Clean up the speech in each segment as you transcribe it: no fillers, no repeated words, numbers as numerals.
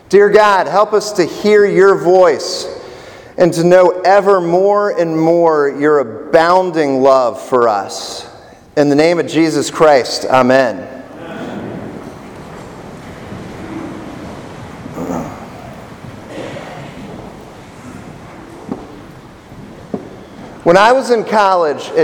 Dear God, help us to hear your voice and to know ever more and more your abounding love for us. In the name of Jesus Christ, amen. When I was in college at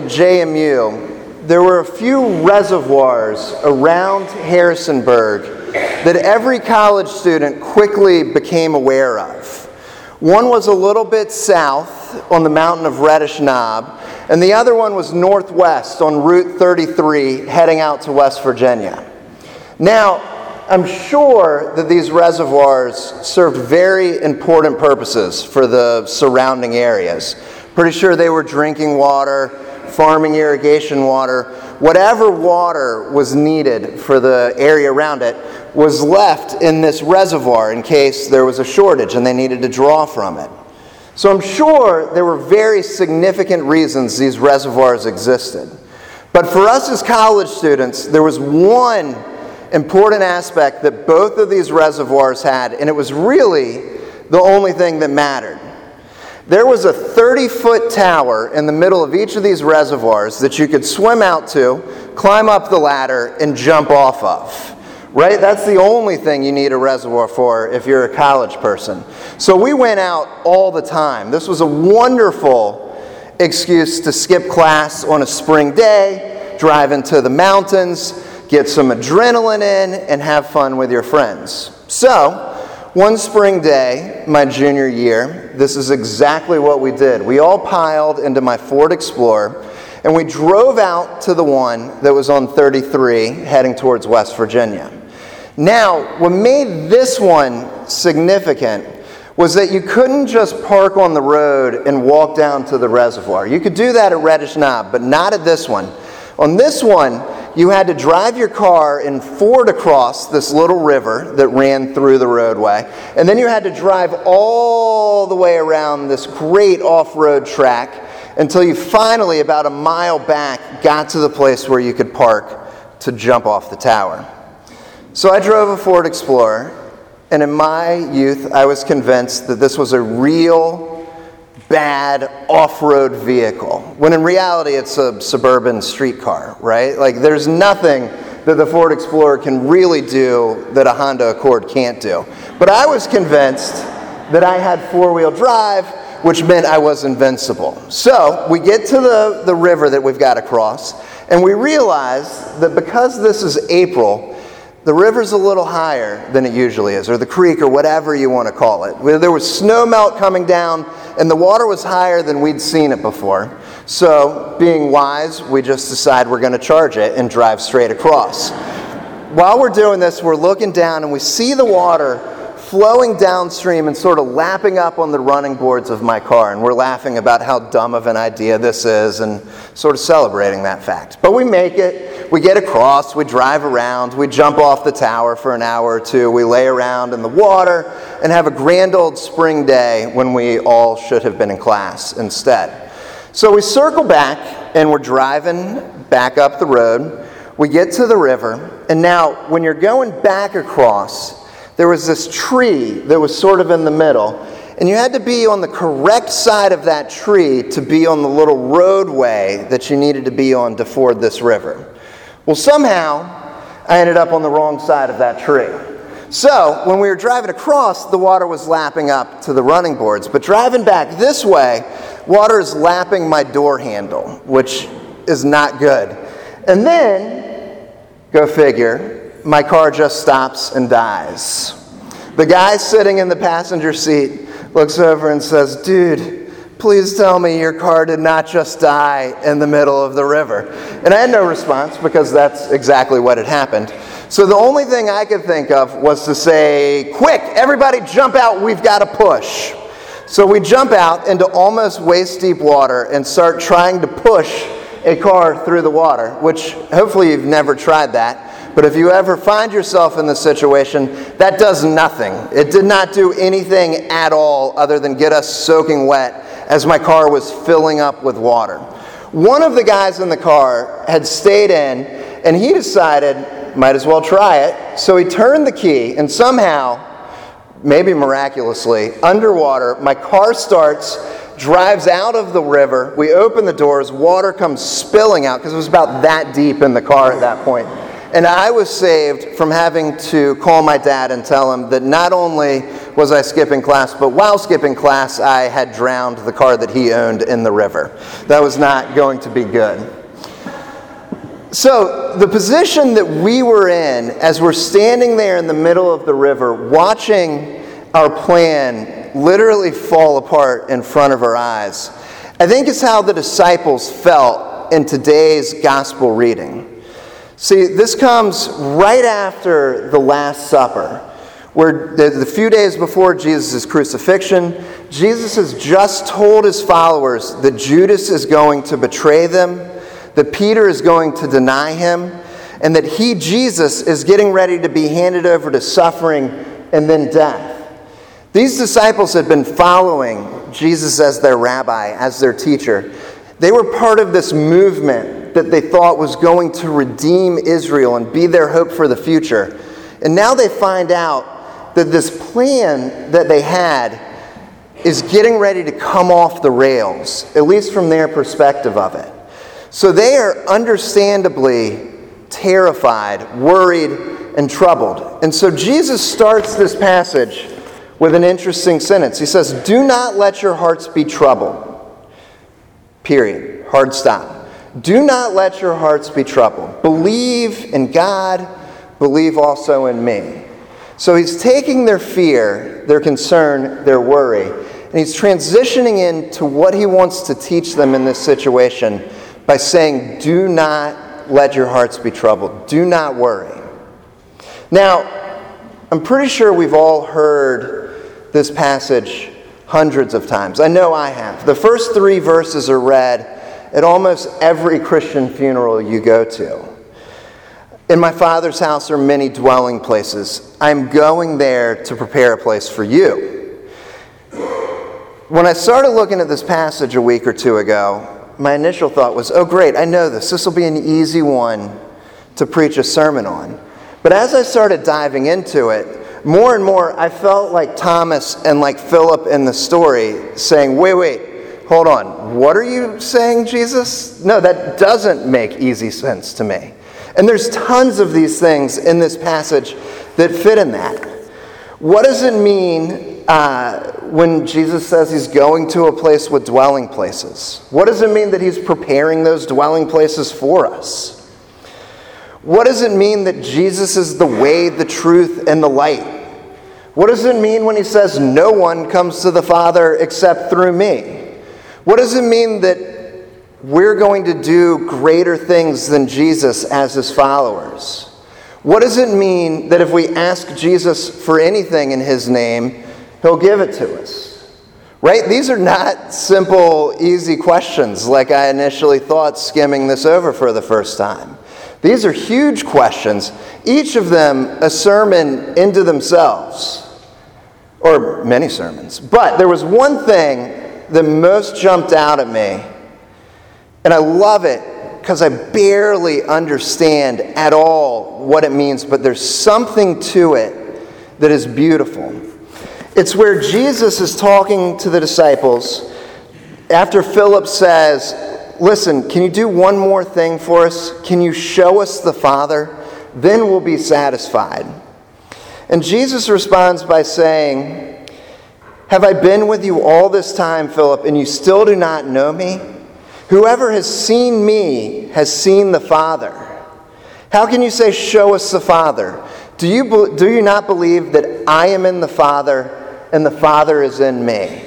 JMU, there were a few reservoirs around Harrisonburg that every college student quickly became aware of. One was a little bit south on the mountain of Reddish Knob, and the other one was northwest on Route 33 heading out to West Virginia. Now, I'm sure that these reservoirs served very important purposes for the surrounding areas. Pretty sure they were drinking water, farming irrigation water. Whatever water was needed for the area around it was left in this reservoir in case there was a shortage and they needed to draw from it. So I'm sure there were very significant reasons these reservoirs existed. But for us as college students, there was one important aspect that both of these reservoirs had, and it was really the only thing that mattered. There was a 30-foot tower in the middle of each of these reservoirs that you could swim out to, climb up the ladder, and jump off of. Right? That's the only thing you need a reservoir for if you're a college person. So we went out all the time. This was a wonderful excuse to skip class on a spring day, drive into the mountains, get some adrenaline in, and have fun with your friends. So, one spring day, my junior year, this is exactly what we did. We all piled into my Ford Explorer, and we drove out to the one that was on 33, heading towards West Virginia. Now, what made this one significant was that you couldn't just park on the road and walk down to the reservoir. You could do that at Reddish Knob, but not at this one. On this one, you had to drive your car and ford across this little river that ran through the roadway, and then you had to drive all the way around this great off-road track until you finally, about a mile back, got to the place where you could park to jump off the tower. So I drove a Ford Explorer, and in my youth, I was convinced that this was a real bad off-road vehicle, when in reality it's a suburban streetcar, right? Like, there's nothing that the Ford Explorer can really do that a Honda Accord can't do. But I was convinced that I had four-wheel drive, which meant I was invincible. So we get to the river that we've got to cross, and we realize that because this is April, the river's a little higher than it usually is, or the creek, or whatever you want to call it. There was snow melt coming down, and the water was higher than we'd seen it before. So, being wise, we just decide we're going to charge it and drive straight across. While we're doing this, we're looking down, and we see the water flowing downstream and sort of lapping up on the running boards of my car. And we're laughing about how dumb of an idea this is and sort of celebrating that fact. But we make it. We get across. We drive around. We jump off the tower for an hour or two. We lay around in the water and have a grand old spring day when we all should have been in class instead. So we circle back, and we're driving back up the road. We get to the river. And now, when you're going back across, there was this tree that was sort of in the middle, and you had to be on the correct side of that tree to be on the little roadway that you needed to be on to ford this river. Well, somehow, I ended up on the wrong side of that tree. So, when we were driving across, the water was lapping up to the running boards, but driving back this way, water is lapping my door handle, which is not good. And then, go figure, my car just stops and dies. The guy sitting in the passenger seat looks over and says, "Dude, please tell me your car did not just die in the middle of the river." And I had no response because that's exactly what had happened. So the only thing I could think of was to say, "Quick, everybody jump out, we've got to push." So we jump out into almost waist-deep water and start trying to push a car through the water, which hopefully you've never tried that. But if you ever find yourself in this situation, that does nothing. It did not do anything at all other than get us soaking wet as my car was filling up with water. One of the guys in the car had stayed in, and he decided, might as well try it. So he turned the key, and somehow, maybe miraculously, underwater. My car starts, drives out of the river. We open the doors. Water comes spilling out because it was about that deep in the car at that point. And I was saved from having to call my dad and tell him that not only was I skipping class, but while skipping class, I had drowned the car that he owned in the river. That was not going to be good. So the position that we were in as we're standing there in the middle of the river, watching our plan literally fall apart in front of our eyes, I think is how the disciples felt in today's gospel reading. See, this comes right after the Last Supper, where the few days before Jesus' crucifixion, Jesus has just told his followers that Judas is going to betray them, that Peter is going to deny him, and that he, Jesus, is getting ready to be handed over to suffering and then death. These disciples had been following Jesus as their rabbi, as their teacher. They were part of this movement that they thought was going to redeem Israel and be their hope for the future. And now they find out that this plan that they had is getting ready to come off the rails, at least from their perspective of it. So they are understandably terrified, worried, and troubled. And so Jesus starts this passage with an interesting sentence. He says, "Do not let your hearts be troubled." Period. Hard stop. Do not let your hearts be troubled. Believe in God, believe also in me. So he's taking their fear, their concern, their worry, and he's transitioning into what he wants to teach them in this situation by saying, do not let your hearts be troubled. Do not worry. Now, I'm pretty sure we've all heard this passage hundreds of times. I know I have. The first 3 verses are read at almost every Christian funeral you go to. In my Father's house are many dwelling places. I'm going there to prepare a place for you. When I started looking at this passage a week or two ago, my initial thought was, oh great, I know this. This will be an easy one to preach a sermon on. But as I started diving into it, more and more I felt like Thomas and like Philip in the story saying, wait, hold on. What are you saying, Jesus? No, that doesn't make easy sense to me. And there's tons of these things in this passage that fit in that. What does it mean when Jesus says he's going to a place with dwelling places? What does it mean that he's preparing those dwelling places for us? What does it mean that Jesus is the way, the truth, and the light? What does it mean when he says no one comes to the Father except through me? What does it mean that we're going to do greater things than Jesus as his followers? What does it mean that if we ask Jesus for anything in his name, he'll give it to us? Right? These are not simple, easy questions like I initially thought skimming this over for the first time. These are huge questions, each of them a sermon into themselves, or many sermons. But there was one thing that most jumped out at me, and I love it because I barely understand at all what it means, but there's something to it that is beautiful. It's where Jesus is talking to the disciples after Philip says, listen, can you do one more thing for us? Can you show us the Father? Then we'll be satisfied. And Jesus responds by saying, have I been with you all this time, Philip, and you still do not know me? Whoever has seen me has seen the Father. How can you say, show us the Father? Do you not believe that I am in the Father and the Father is in me?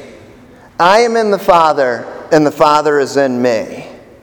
I am in the Father and the Father is in me.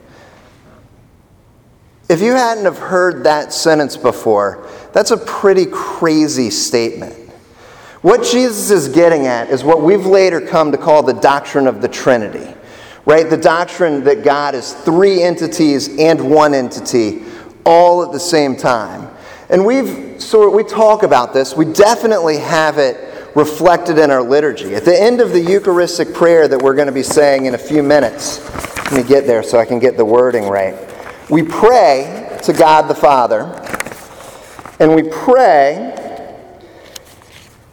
If you hadn't have heard that sentence before, that's a pretty crazy statement. What Jesus is getting at is what we've later come to call the doctrine of the Trinity, right? The doctrine that God is 3 entities and 1 entity all at the same time. And we talk about this. We definitely have it reflected in our liturgy. At the end of the Eucharistic prayer that we're going to be saying in a few minutes, let me get there so I can get the wording right. We pray to God the Father, and we pray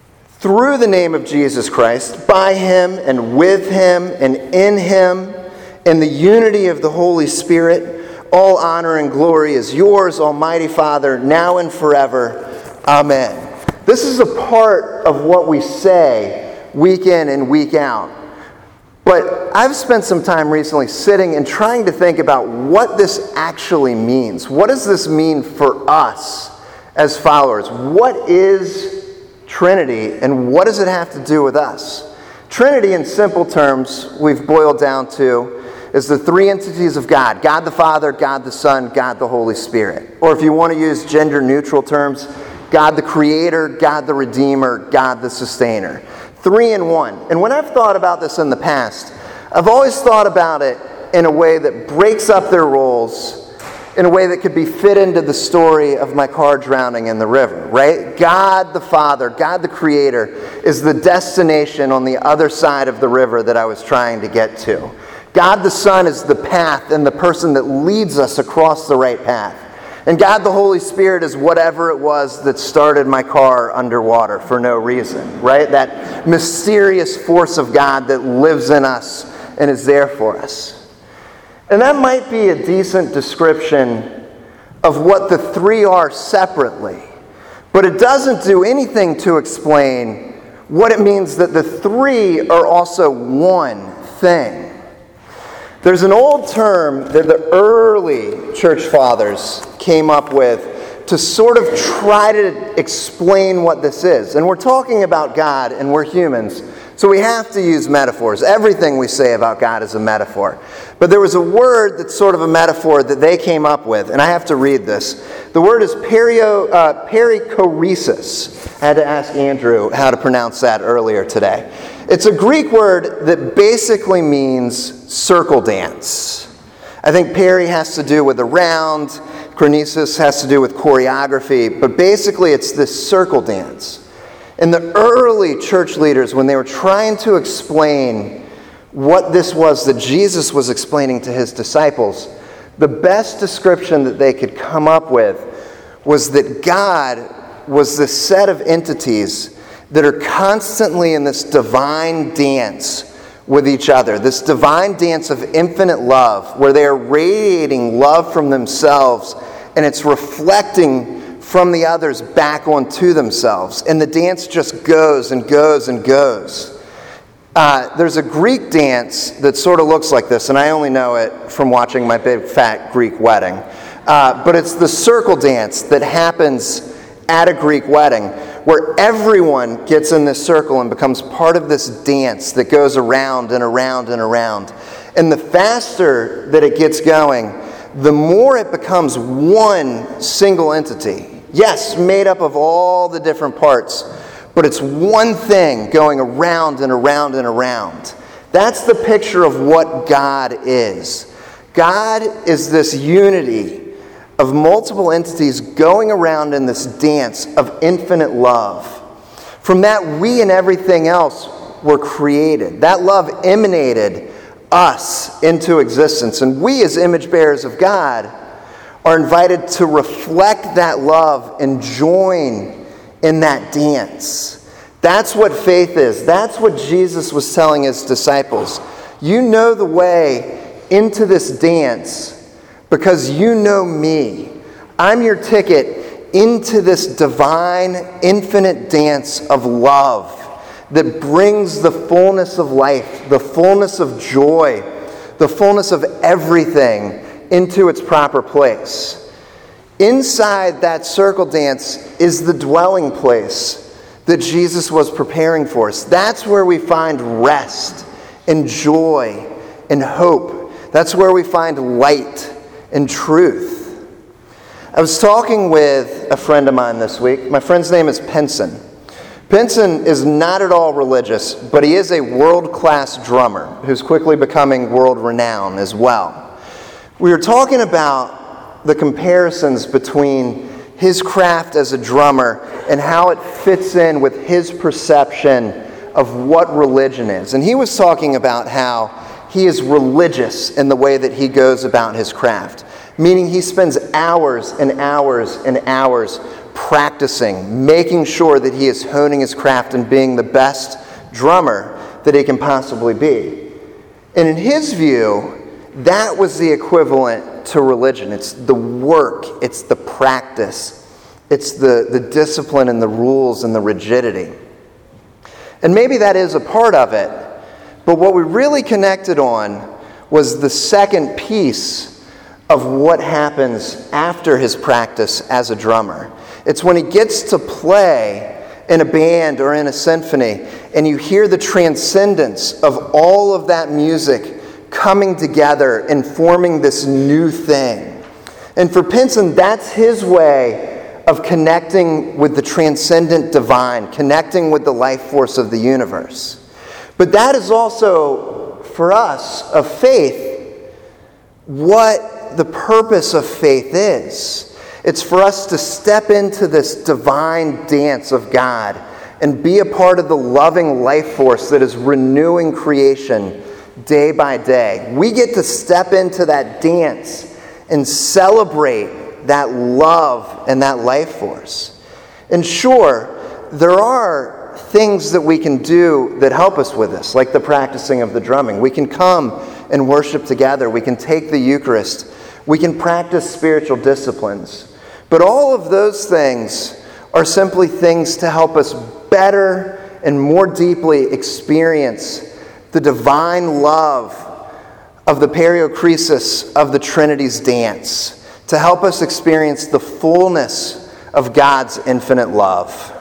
through the name of Jesus Christ, by him and with him and in him, in the unity of the Holy Spirit, all honor and glory is yours, Almighty Father, now and forever. Amen. This is a part of what we say week in and week out. But I've spent some time recently sitting and trying to think about what this actually means. What does this mean for us as followers? What is Trinity, and what does it have to do with us? Trinity, in simple terms, we've boiled down to, is the three entities of God. God the Father, God the Son, God the Holy Spirit. Or if you want to use gender-neutral terms, God the Creator, God the Redeemer, God the Sustainer. Three in one. And when I've thought about this in the past, I've always thought about it in a way that breaks up their roles in a way that could be fit into the story of my car drowning in the river, right? God the Father, God the Creator, is the destination on the other side of the river that I was trying to get to. God the Son is the path and the person that leads us across the right path. And God the Holy Spirit is whatever it was that started my car underwater for no reason, right? That mysterious force of God that lives in us and is there for us. And that might be a decent description of what the three are separately. But it doesn't do anything to explain what it means that the three are also one thing. There's an old term that the early church fathers came up with to sort of try to explain what this is. And we're talking about God, and we're humans, so we have to use metaphors. Everything we say about God is a metaphor. But there was a word that's sort of a metaphor that they came up with, and I have to read this. The word is perichoresis. I had to ask Andrew how to pronounce that earlier today. It's a Greek word that basically means circle dance. I think peri has to do with around, chronesis has to do with choreography, but basically it's this circle dance. And the early church leaders, when they were trying to explain what this was that Jesus was explaining to his disciples, the best description that they could come up with was that God was this set of entities that are constantly in this divine dance with each other, this divine dance of infinite love, where they are radiating love from themselves, and it's reflecting from the others back onto themselves. And the dance just goes and goes and goes. There's a Greek dance that sort of looks like this, and I only know it from watching my big fat Greek wedding. But it's the circle dance that happens at a Greek wedding, where everyone gets in this circle and becomes part of this dance that goes around and around and around. And the faster that it gets going, the more it becomes one single entity. Yes, made up of all the different parts, but it's one thing going around and around and around. That's the picture of what God is. God is this unity of multiple entities going around in this dance of infinite love. From that, we and everything else were created. That love emanated us into existence. And we, as image bearers of God, are invited to reflect that love and join in that dance. That's what faith is. That's what Jesus was telling his disciples. You know the way into this dance because you know me. I'm your ticket into this divine, infinite dance of love that brings the fullness of life, the fullness of joy, the fullness of everything into its proper place. Inside that circle dance is the dwelling place that Jesus was preparing for us. That's where we find rest and joy and hope. That's where we find light and truth. I was talking with a friend of mine this week. My friend's name is Pinson. Pinson is not at all religious, but he is a world-class drummer who's quickly becoming world-renowned as well. We were talking about the comparisons between his craft as a drummer and how it fits in with his perception of what religion is. And he was talking about how he is religious in the way that he goes about his craft, meaning he spends hours and hours and hours practicing, making sure that he is honing his craft and being the best drummer that he can possibly be. And in his view, that was the equivalent to religion. It's the work, it's the practice, it's the discipline and the rules and the rigidity. And maybe that is a part of it, but what we really connected on was the second piece of what happens after his practice as a drummer. It's when he gets to play in a band or in a symphony, and you hear the transcendence of all of that music coming together and forming this new thing. And for Pinson, that's his way of connecting with the transcendent divine, connecting with the life force of the universe. But that is also, for us, of faith, what the purpose of faith is. It's for us to step into this divine dance of God and be a part of the loving life force that is renewing creation day by day. We get to step into that dance and celebrate that love and that life force. And sure, there are things that we can do that help us with this, like the practicing of the drumming. We can come and worship together. We can take the Eucharist. We can practice spiritual disciplines. But all of those things are simply things to help us better and more deeply experience the divine love of the periokrisis of the Trinity's dance, to help us experience the fullness of God's infinite love.